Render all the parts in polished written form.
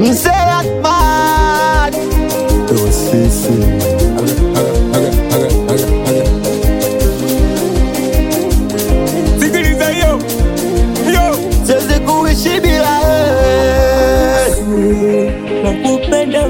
Mzee Ahmad Tosisi Sikiliza yo siwezi kuishi bila nakupenda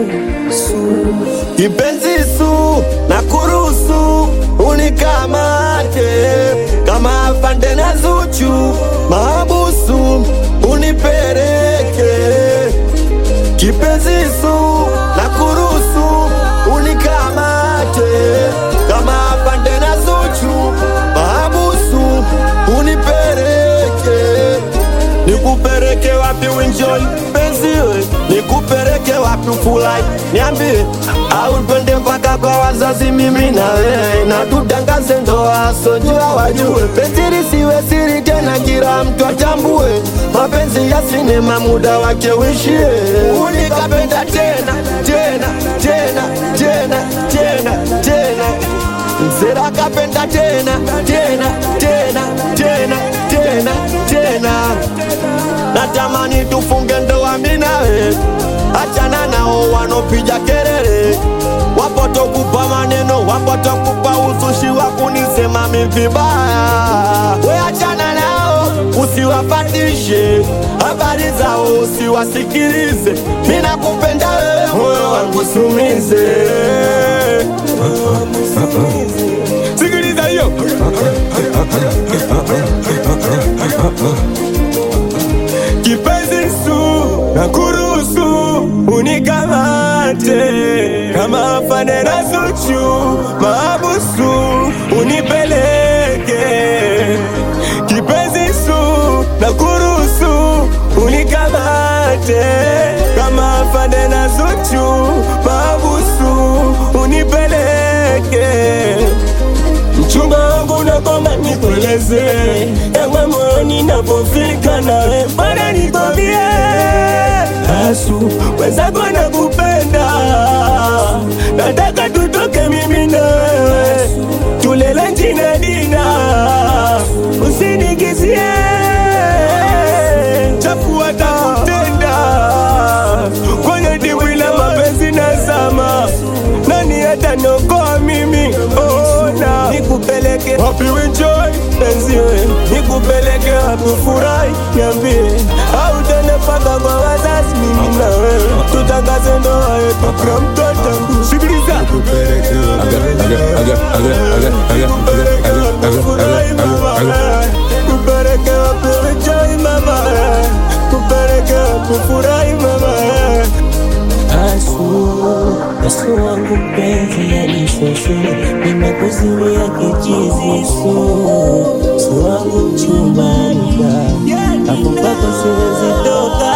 kipenzi su na kuruhusu unikamate kama afande na Zuchu mahabusu unipeleke kipenzi su na kuruhusu unikamate kama afande na Zuchu mahabusu unipeleke nikupeleke wapi uenjoy penzi we nikupeleke wapi ufurahi niambie au twende mpaka kwa wazazi mimi na wewe na tutangaze ndoa sojua wajue penzi lisiwe siri tena kila mtu atambue mapenzi ya sinema muda wake uishie unikapenda tena tena tena tena tena tena Mzee kapenda tena tena tena tena tena tena natamani tufunge ndoa mimi nawe achana nao wanopiga kelele wapotokupa maneno wapotokupa uzushi wa kunisema mimi vibaya we achana nao usiwafatishe habari zao usiwasikilize mimi nakupenda wewe moyo wangu sumize Sikiliza yo kipenzi su na kuruhusu unikamate kama afande na Zuchu mahabusu unipeleke kipenzi su na kuruhusu unikamate kama afande na Zuchu mahabusu unipeleke mchumba wangu unakoma nikueleze ewe moyoni napofika nawe bana nikwambie asu wenzako nakupenda nataka tutoke mimi na wewe tulele njina dina usinigizie chafu watakutenda kwenye diwi la mapenzi na zama nani hata nokoa mimi ona nikupeleke wapi enjoy penziwe nikupeleke wapi furahi niambie au tende paka kwa wazazi mimi na wewe tutangaze ndoa yetu kwa mtoto sikiliza nikupeleke kupeleke wapi enjoy mama kupeleke wapi furahi mama Asu wangu mpenzi ya nisosho nimekuzilia kijizi su wangu mchumba nika hapo mpaka siwezi toka